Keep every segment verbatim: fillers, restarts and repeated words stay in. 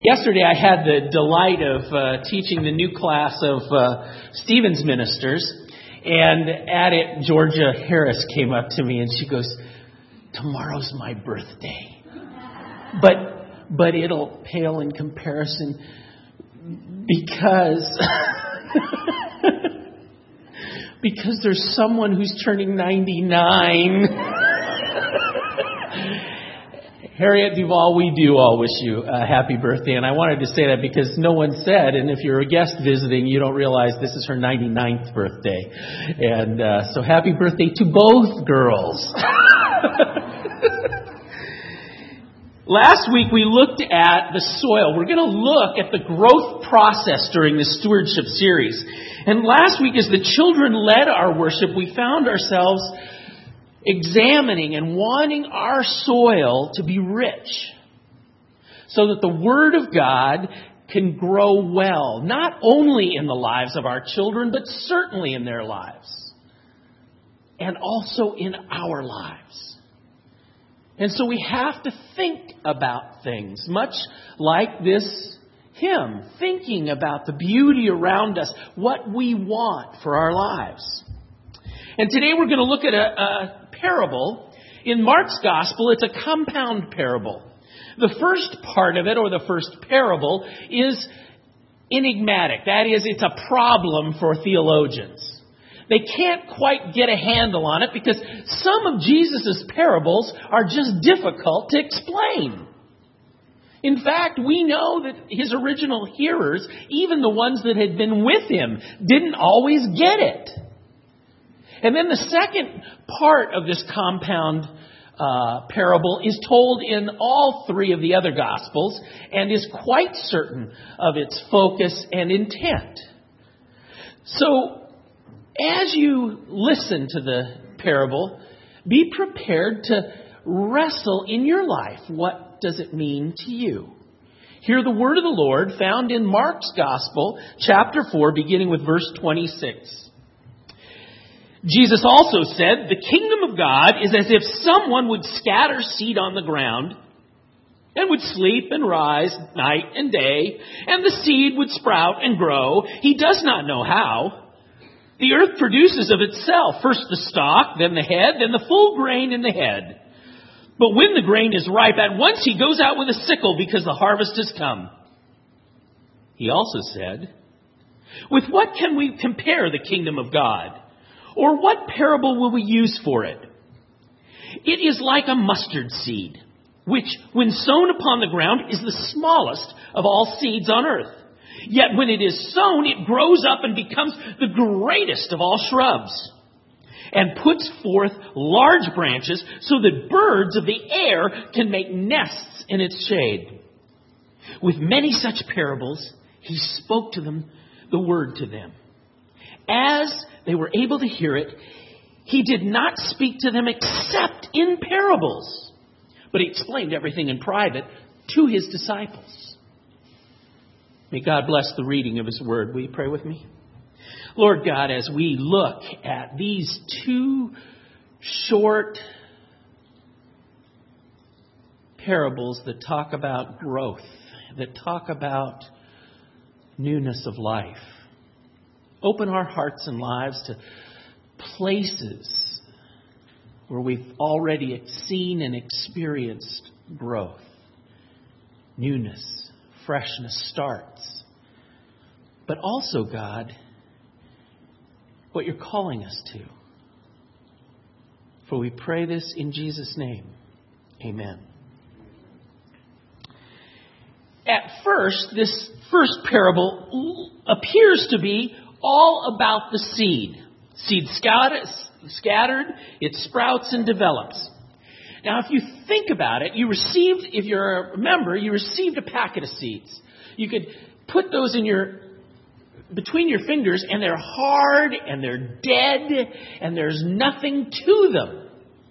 Yesterday I had the delight of uh, teaching the new class of uh, Stephen's ministers, and at it Georgia Harris came up to me and she goes, "Tomorrow's my birthday, but but it'll pale in comparison because because there's someone who's turning ninety-nine." Harriet Duvall, we do all wish you a happy birthday. And I wanted to say that because no one said, and if you're a guest visiting, you don't realize this is her ninety-ninth birthday. And uh, so happy birthday to both girls. Last week we looked at the soil. We're going to look at the growth process during the stewardship series. And last week, as the children led our worship, we found ourselves examining and wanting our soil to be rich so that the Word of God can grow well, not only in the lives of our children, but certainly in their lives and also in our lives. And so we have to think about things, much like this hymn, thinking about the beauty around us, what we want for our lives. And today we're going to look at a, a parable. In Mark's Gospel, it's a compound parable. The first part of it, or the first parable, is enigmatic. That is, it's a problem for theologians. They can't quite get a handle on it because some of Jesus' parables are just difficult to explain. In fact, we know that his original hearers, even the ones that had been with him, didn't always get it. And then the second part of this compound uh, parable is told in all three of the other Gospels and is quite certain of its focus and intent. So, as you listen to the parable, be prepared to wrestle in your life. What does it mean to you? Hear the word of the Lord found in Mark's Gospel, chapter four, beginning with verse twenty-six. Jesus also said, "The kingdom of God is as if someone would scatter seed on the ground and would sleep and rise night and day, and the seed would sprout and grow. He does not know how. The earth produces of itself first the stalk, then the head, then the full grain in the head. But when the grain is ripe, at once he goes out with a sickle because the harvest has come." He also said, "With what can we compare the kingdom of God? Or what parable will we use for it? It is like a mustard seed, which, when sown upon the ground, is the smallest of all seeds on earth. Yet when it is sown, it grows up and becomes the greatest of all shrubs, and puts forth large branches so that birds of the air can make nests in its shade." With many such parables, he spoke to them the word to them. As they were able to hear it, he did not speak to them except in parables, but he explained everything in private to his disciples. May God bless the reading of his word. Will you pray with me? Lord God, as we look at these two short parables that talk about growth, that talk about newness of life, open our hearts and lives to places where we've already seen and experienced growth, newness, freshness starts. But also, God, what you're calling us to. For we pray this in Jesus' name. Amen. At first, this first parable appears to be all about the seed. Seed scattered, it sprouts and develops. Now, if you think about it, you received, if you're a member, you received a packet of seeds. You could put those in your, between your fingers, and they're hard, and they're dead, and there's nothing to them.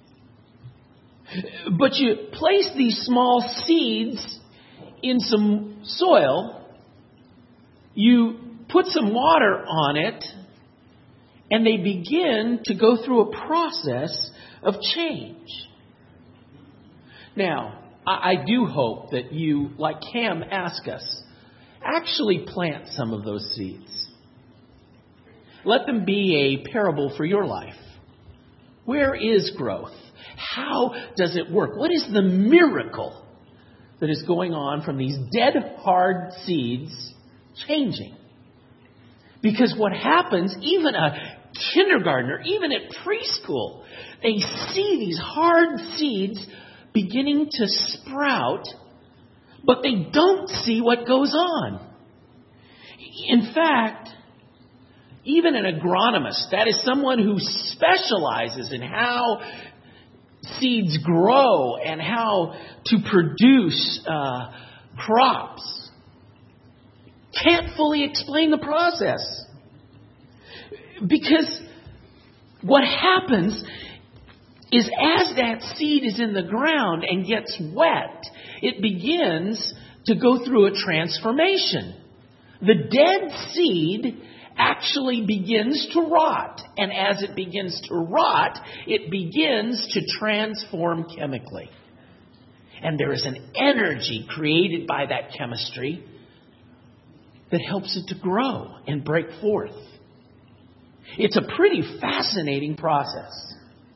But you place these small seeds in some soil, you put some water on it, and they begin to go through a process of change. Now, I, I do hope that you, like Cam asked us, actually plant some of those seeds. Let them be a parable for your life. Where is growth? How does it work? What is the miracle that is going on from these dead, hard seeds changing? Because what happens, even a kindergartner, even at preschool, they see these hard seeds beginning to sprout, but they don't see what goes on. In fact, even an agronomist, that is someone who specializes in how seeds grow and how to produce uh, crops, can't fully explain the process. Because what happens is as that seed is in the ground and gets wet, it begins to go through a transformation. The dead seed actually begins to rot. And as it begins to rot, it begins to transform chemically. And there is an energy created by that chemistry that helps it to grow and break forth. It's a pretty fascinating process.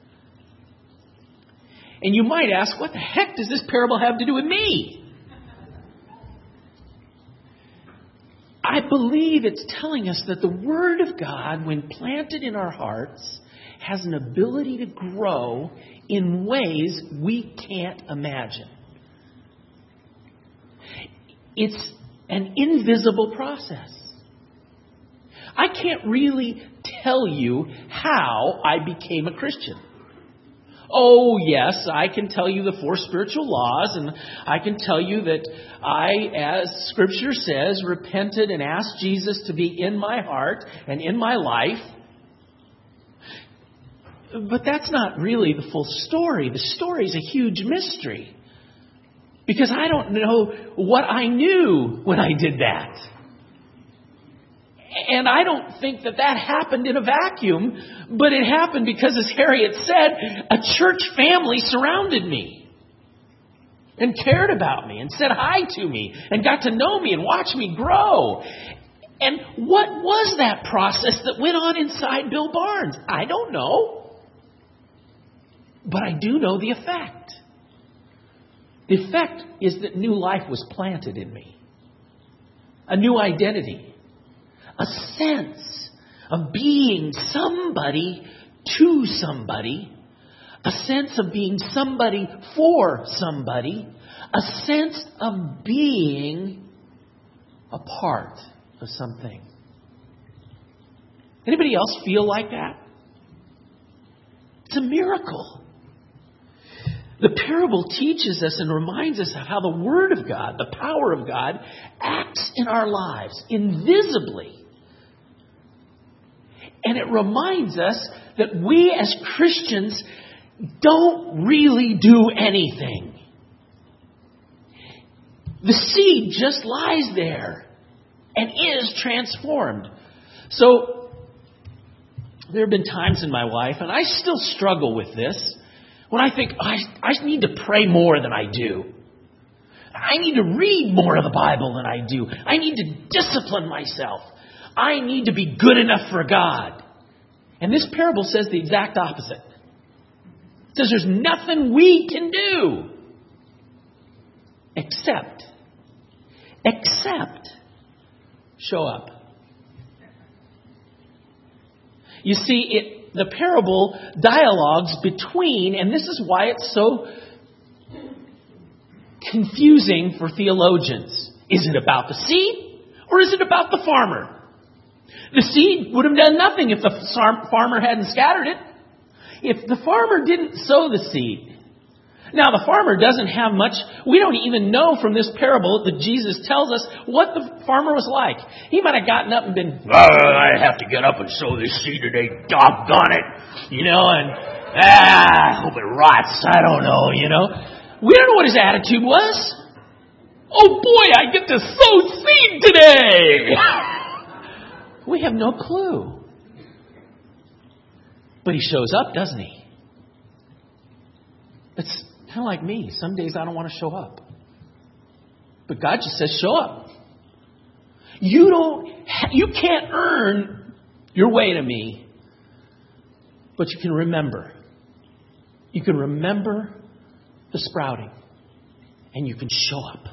And you might ask, what the heck does this parable have to do with me? I believe it's telling us that the Word of God, when planted in our hearts, has an ability to grow in ways we can't imagine. It's an invisible process. I can't really tell you how I became a Christian. Oh, yes, I can tell you the four spiritual laws, and I can tell you that I, as Scripture says, repented and asked Jesus to be in my heart and in my life. But that's not really the full story. The story is a huge mystery. Because I don't know what I knew when I did that. And I don't think that that happened in a vacuum, but it happened because, as Harriet said, a church family surrounded me and cared about me and said hi to me and got to know me and watch me grow. And what was that process that went on inside Bill Barnes? I don't know. But I do know the effect. The effect is that new life was planted in me. A new identity. A sense of being somebody to somebody. A sense of being somebody for somebody. A sense of being a part of something. Anybody else feel like that? It's a miracle. The parable teaches us and reminds us of how the Word of God, the power of God, acts in our lives invisibly. And it reminds us that we as Christians don't really do anything. The seed just lies there and is transformed. So, there have been times in my life, and I still struggle with this, when I think, I, I need to pray more than I do. I need to read more of the Bible than I do. I need to discipline myself. I need to be good enough for God. And this parable says the exact opposite. It says there's nothing we can do except, except show up. You see, it, the parable dialogues between, and this is why it's so confusing for theologians. Is it about the seed or is it about the farmer? The seed would have done nothing if the farmer hadn't scattered it. If the farmer didn't sow the seed. Now, the farmer doesn't have much. We don't even know from this parable that Jesus tells us what the farmer was like. He might have gotten up and been, oh, I have to get up and sow this seed today. Doggone it. You know, and, ah, I hope it rots. I don't know, you know. We don't know what his attitude was. Oh, boy, I get to sow seed today. We have no clue. But he shows up, doesn't he? It's Kind of like me. Some days I don't want to show up. But God just says, show up. You don't, you can't earn your way to me. But you can remember. You can remember the sprouting. And you can show up.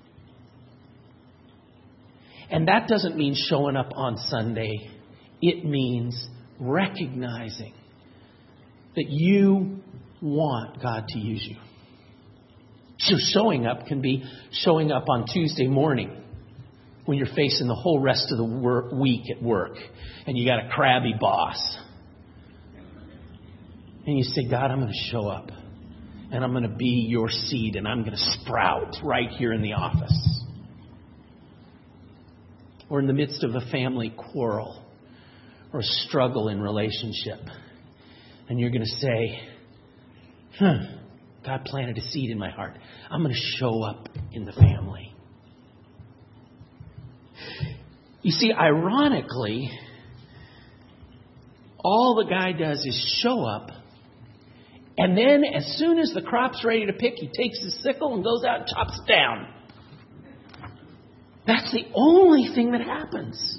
And that doesn't mean showing up on Sunday. It means recognizing that you want God to use you. So showing up can be showing up on Tuesday morning when you're facing the whole rest of the work, week at work and you got a crabby boss. And you say, God, I'm going to show up and I'm going to be your seed and I'm going to sprout right here in the office. Or in the midst of a family quarrel or a struggle in relationship. And you're going to say, huh, God planted a seed in my heart. I'm going to show up in the family. You see, ironically, all the guy does is show up. And then as soon as the crop's ready to pick, he takes his sickle and goes out and chops it down. That's the only thing that happens.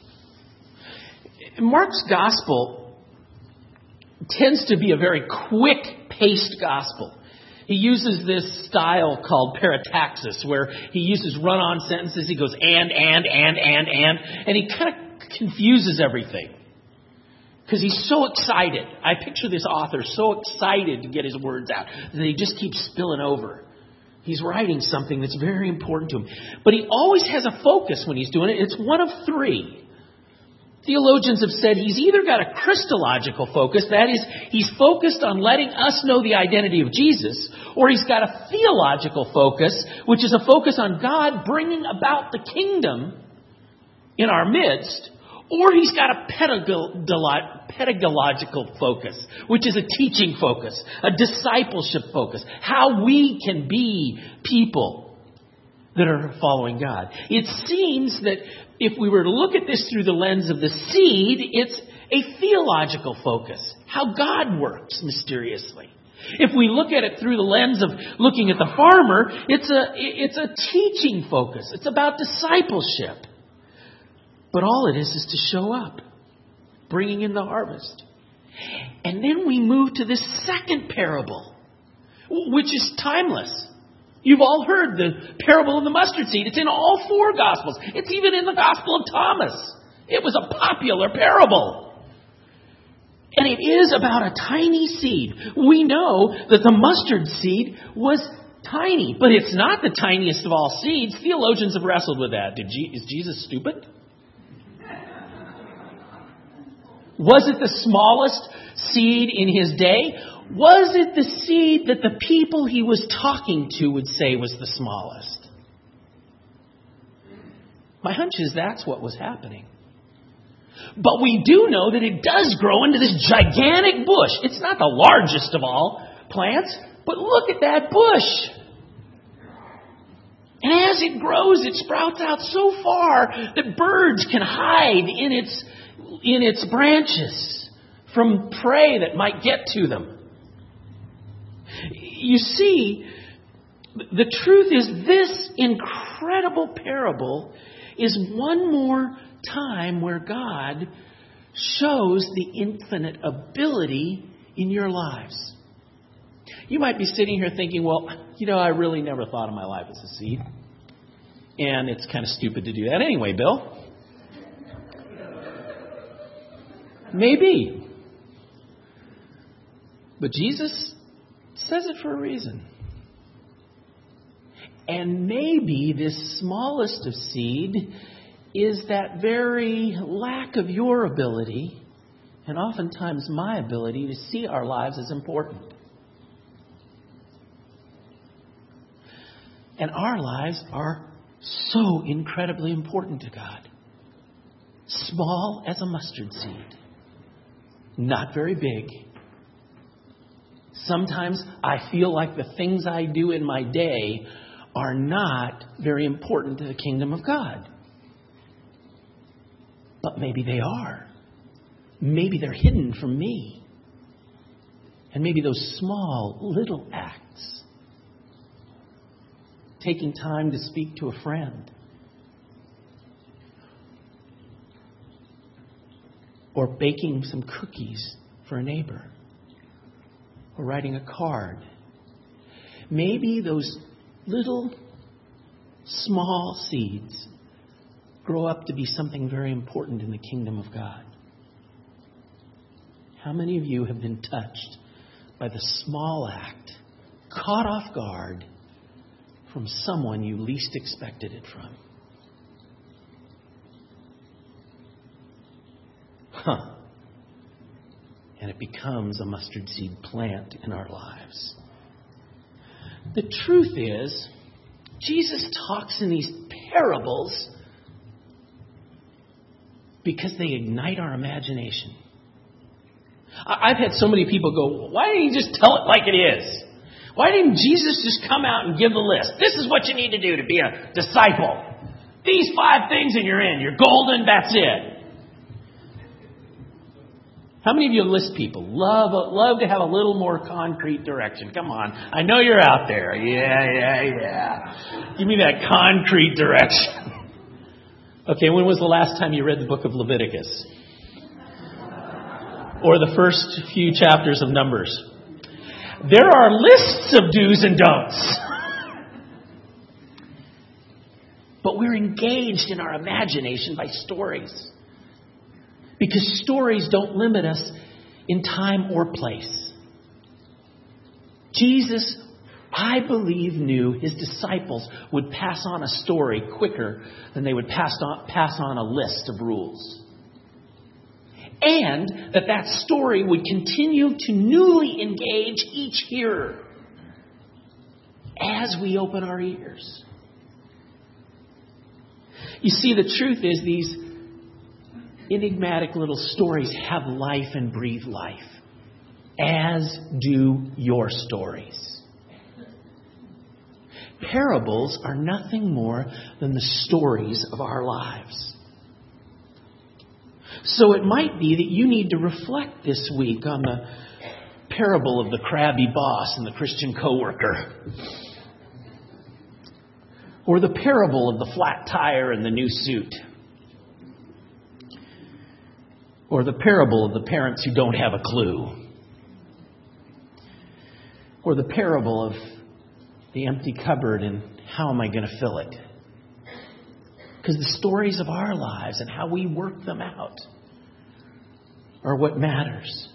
Mark's gospel tends to be a very quick-paced gospel. He uses this style called parataxis, where he uses run-on sentences. He goes and, and, and, and, and, and he kind of confuses everything. Because he's so excited. I picture this author so excited to get his words out that he just keeps spilling over. He's writing something that's very important to him. But he always has a focus when he's doing it. It's one of three. Theologians have said he's either got a Christological focus, that is, he's focused on letting us know the identity of Jesus, or he's got a theological focus, which is a focus on God bringing about the kingdom in our midst, or he's got a pedagogical focus, which is a teaching focus, a discipleship focus, how we can be people that are following God. It seems that if we were to look at this through the lens of the seed, it's a theological focus, how God works mysteriously. If we look at it through the lens of looking at the farmer, it's a, it's a teaching focus. It's about discipleship. But all it is is to show up, bringing in the harvest. And then we move to this second parable, which is timeless. You've all heard the parable of the mustard seed. It's in all four Gospels. It's even in the Gospel of Thomas. It was a popular parable. And it is about a tiny seed. We know that the mustard seed was tiny, but it's not the tiniest of all seeds. Theologians have wrestled with that. Did Je- is Jesus stupid? Was it the smallest seed in his day? Was it the seed that the people he was talking to would say was the smallest? My hunch is that's what was happening. But we do know that it does grow into this gigantic bush. It's not the largest of all plants, but look at that bush. And as it grows, it sprouts out so far that birds can hide in its in its branches from prey that might get to them. You see, the truth is this incredible parable is one more time where God shows the infinite ability in your lives. You might be sitting here thinking, well, you know, I really never thought of my life as a seed. And it's kind of stupid to do that anyway, Bill. Maybe. But Jesus says it for a reason. And maybe this smallest of seed is that very lack of your ability, and oftentimes my ability, to see our lives as important. And our lives are so incredibly important to God. Small as a mustard seed. Not very big. Sometimes I feel like the things I do in my day are not very important to the kingdom of God. But maybe they are. Maybe they're hidden from me. And maybe those small little acts taking time to speak to a friend, or baking some cookies for a neighbor, or writing a card. Maybe those little small seeds grow up to be something very important in the kingdom of God. How many of you have been touched by the small act, caught off guard from someone you least expected it from? Huh. And it becomes a mustard seed plant in our lives. The truth is, Jesus talks in these parables because they ignite our imagination. I've had so many people go, why didn't he just tell it like it is? Why didn't Jesus just come out and give the list? This is what you need to do to be a disciple. These five things and you're in. You're golden, that's it. How many of you list people love love to have a little more concrete direction? Come on. I know you're out there. Yeah, yeah, yeah. Give me that concrete direction. Okay, when was the last time you read the book of Leviticus? Or the first few chapters of Numbers? There are lists of do's and don'ts. But we're engaged in our imagination by stories. Because stories don't limit us in time or place. Jesus, I believe, knew his disciples would pass on a story quicker than they would pass on, pass on a list of rules. And that that story would continue to newly engage each hearer as we open our ears. You see, the truth is these enigmatic little stories have life and breathe life, as do your stories. Parables are nothing more than the stories of our lives. So it might be that you need to reflect this week on the parable of the crabby boss and the Christian coworker, or the parable of the flat tire and the new suit, or the parable of the parents who don't have a clue, or the parable of the empty cupboard and how am I going to fill it? Because the stories of our lives and how we work them out are what matters.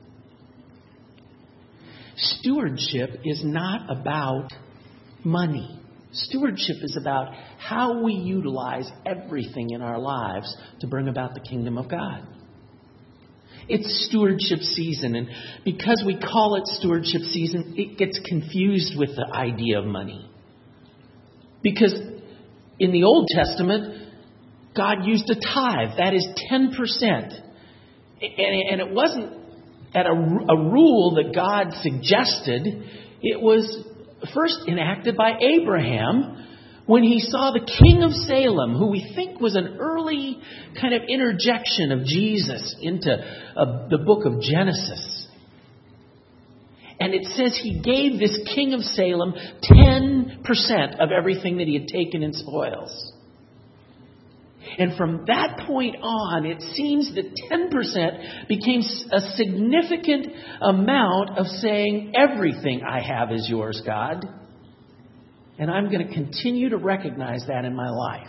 Stewardship is not about money. Stewardship is about how we utilize everything in our lives to bring about the kingdom of God. It's stewardship season, and because we call it stewardship season, it gets confused with the idea of money. Because in the Old Testament, God used a tithe, that is ten percent. And it wasn't at a, a rule that God suggested. It was first enacted by Abraham when he saw the king of Salem, who we think was an early kind of interjection of Jesus into uh, the book of Genesis. And it says he gave this king of Salem ten percent of everything that he had taken in spoils. And from that point on, it seems that ten percent became a significant amount of saying, everything I have is yours, God. And I'm going to continue to recognize that in my life.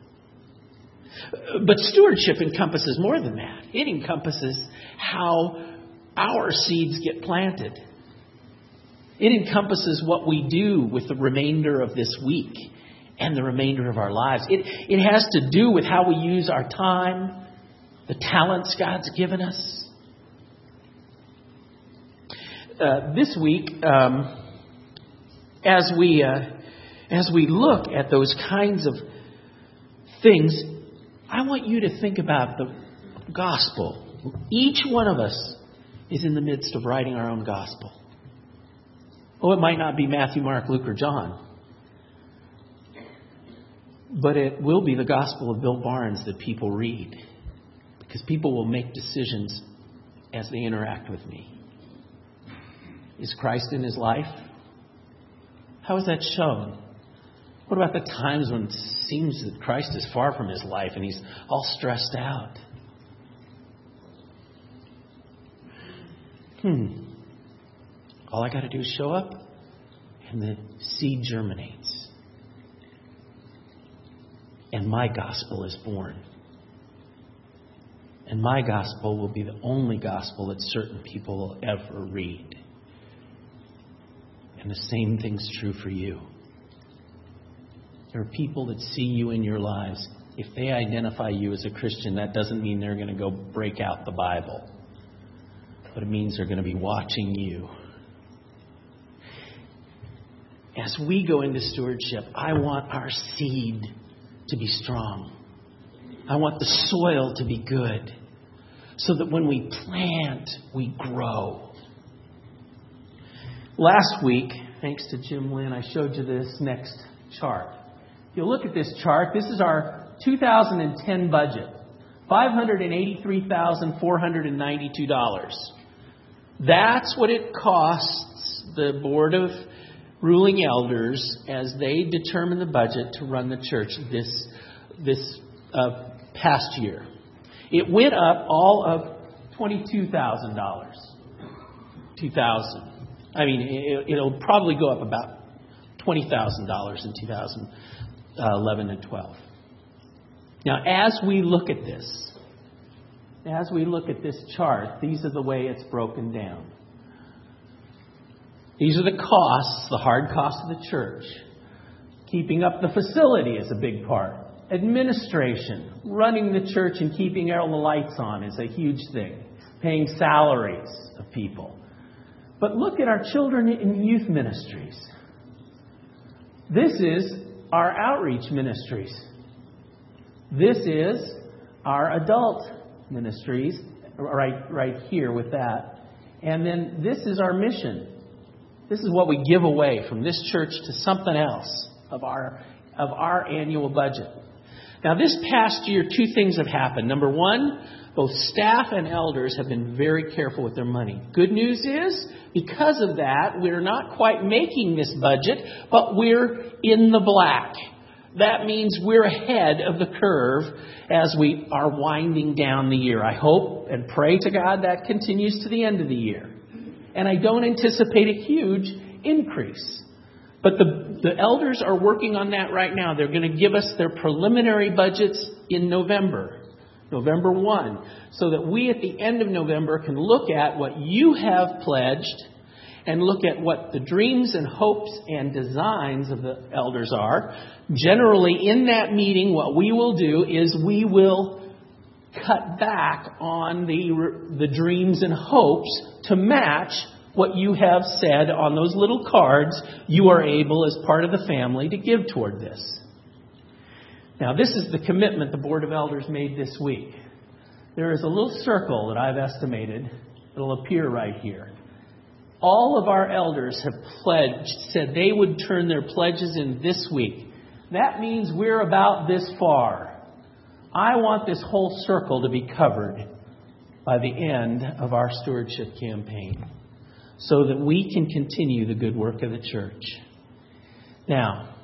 But stewardship encompasses more than that. It encompasses how our seeds get planted. It encompasses what we do with the remainder of this week and the remainder of our lives. It, it has to do with how we use our time, the talents God's given us. Uh, this week, um, as we uh, as we look at those kinds of things, I want you to think about the gospel. Each one of us is in the midst of writing our own gospel. Oh, it might not be Matthew, Mark, Luke, or John. But it will be the gospel of Bill Barnes that people read. Because people will make decisions as they interact with me. Is Christ in his life? How is that shown? What about the times when it seems that Christ is far from his life and he's all stressed out? Hmm. All I got to do is show up and the seed germinates. And my gospel is born. And my gospel will be the only gospel that certain people will ever read. And the same thing's true for you. There are people that see you in your lives. If they identify you as a Christian, that doesn't mean they're going to go break out the Bible. But it means they're going to be watching you. As we go into stewardship, I want our seed to be strong. I want the soil to be good. So that when we plant, we grow. Last week, thanks to Jim Lynn, I showed you this next chart. If you look at this chart, this is our two thousand ten budget. five hundred eighty-three thousand four hundred ninety-two dollars. That's what it costs the Board of Ruling Elders as they determine the budget to run the church this, this uh, past year. It went up all of twenty-two thousand dollars. two thousand dollars. I mean, it, it'll probably go up about twenty thousand dollars in two thousand eleven and twelve. Now, as we look at this, as we look at this chart, these are the way it's broken down. These are the costs, the hard costs of the church. Keeping up the facility is a big part. Administration, running the church and keeping all the lights on is a huge thing. Paying salaries of people. But look at our children and youth ministries. This is our outreach ministries. This is our adult ministries, right, right here with that. And then this is our mission. This is what we give away from this church to something else of our of our annual budget. Now, this past year, two things have happened. Number one, both staff and elders have been very careful with their money. Good news is, because of that, we're not quite making this budget, but we're in the black. That means we're ahead of the curve as we are winding down the year. I hope and pray to God that continues to the end of the year. And I don't anticipate a huge increase. But the, the elders are working on that right now. They're going to give us their preliminary budgets in November. November first. So that we at the end of November can look at what you have pledged and look at what the dreams and hopes and designs of the elders are. Generally, in that meeting, what we will do is we will cut back on the, the dreams and hopes to match what you have said on those little cards you are able, as part of the family, to give toward this. Now, this is the commitment the Board of Elders made this week. There is a little circle that I've estimated. It'll appear right here. All of our elders have pledged, said they would turn their pledges in this week. That means we're about this far. I want this whole circle to be covered by the end of our stewardship campaign so that we can continue the good work of the church. Now,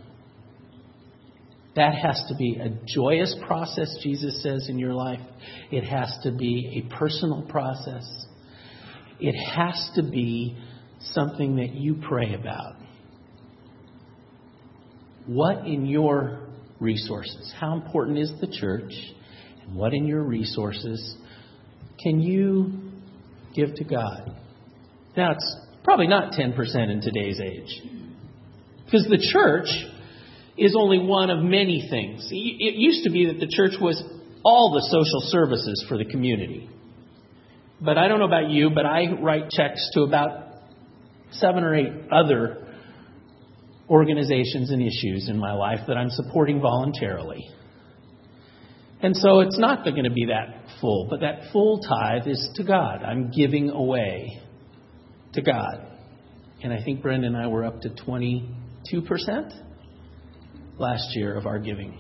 that has to be a joyous process, Jesus says, in your life. It has to be a personal process. It has to be something that you pray about. What in your resources, how important is the church, and what in your resources can you give to God? Now, it's probably not ten percent in today's age, because the church is only one of many things. It used to be that the church was all the social services for the community. But I don't know about you, but I write checks to about seven or eight other organizations and issues in my life that I'm supporting voluntarily. And so it's not going to be that full, but that full tithe is to God. I'm giving away to God. And I think Brenda and I were up to twenty-two percent last year of our giving.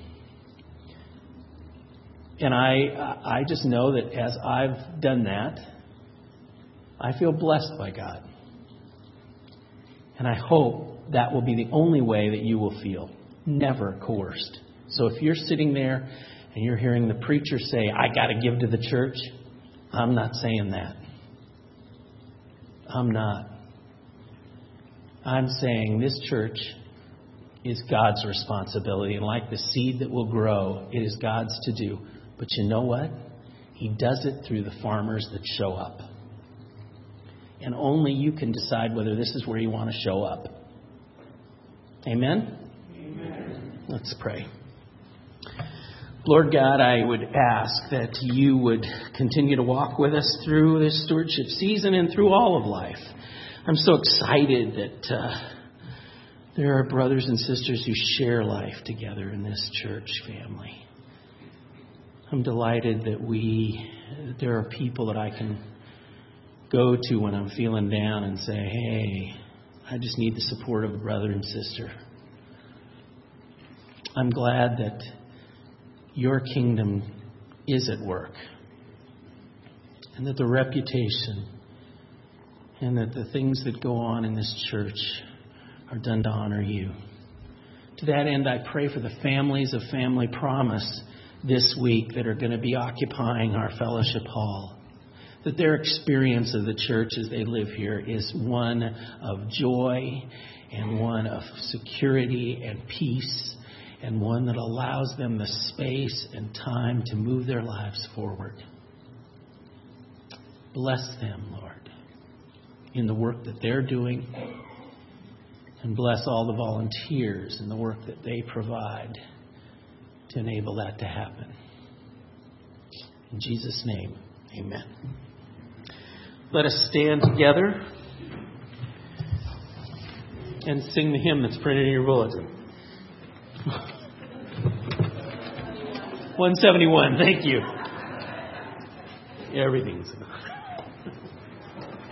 And I I just know that as I've done that, I feel blessed by God. And I hope that will be the only way that you will feel. Never coerced. So if you're sitting there and you're hearing the preacher say, I got to give to the church, I'm not saying that. I'm not. I'm saying this church is God's responsibility. And like the seed that will grow, it is God's to do. But you know what? He does it through the farmers that show up. And only you can decide whether this is where you want to show up. Amen? Amen. Let's pray. Lord God, I would ask that you would continue to walk with us through this stewardship season and through all of life. I'm so excited that uh, there are brothers and sisters who share life together in this church family. I'm delighted that we, that there are people that I can go to when I'm feeling down and say, hey, I just need the support of a brother and sister. I'm glad that your kingdom is at work, and that the reputation and that the things that go on in this church are done to honor you. To that end, I pray for the families of Family Promise this week that are going to be occupying our fellowship hall, that their experience of the church as they live here is one of joy and one of security and peace, and one that allows them the space and time to move their lives forward. Bless them, Lord, in the work that they're doing, and bless all the volunteers in the work that they provide to enable that to happen. In Jesus' name, amen. Let us stand together and sing the hymn that's printed in your bulletin. one seventy-one, thank you. Everything's enough.